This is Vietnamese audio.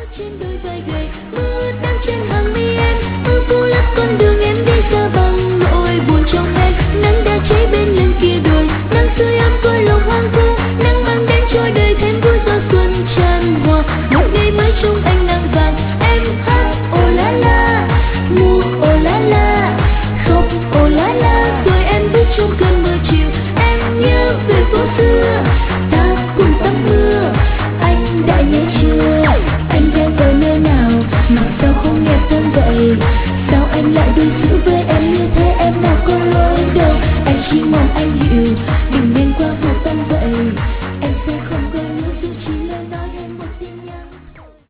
trên đôi vai gầy, mưa đang trên hàng mi em, mưa phủ lấp con đường em đi xa bằng nỗi buồn trong em. Nắng đã cháy bên lưng kia đồi, nắng sưởi ấm vơi lòng hoang vu, nắng mang đến cho đời thêm vui gió xuân tràn hòa. Một ngày mới trong ánh nắng vàng, em hát ô la la, mùa ô la la, khóc ô la la. Rồi em bước trong cơn mưa chiều, em nhớ về phố xưa, ta cùng tắm mưa. Anh đã nhớ chưa, anh đang ở nơi nào mà sao không nghe tiếng vậy? Sao anh lại đối xử với em như thế, em nào có lỗi đâu. Anh chỉ mong anh hiểu, đừng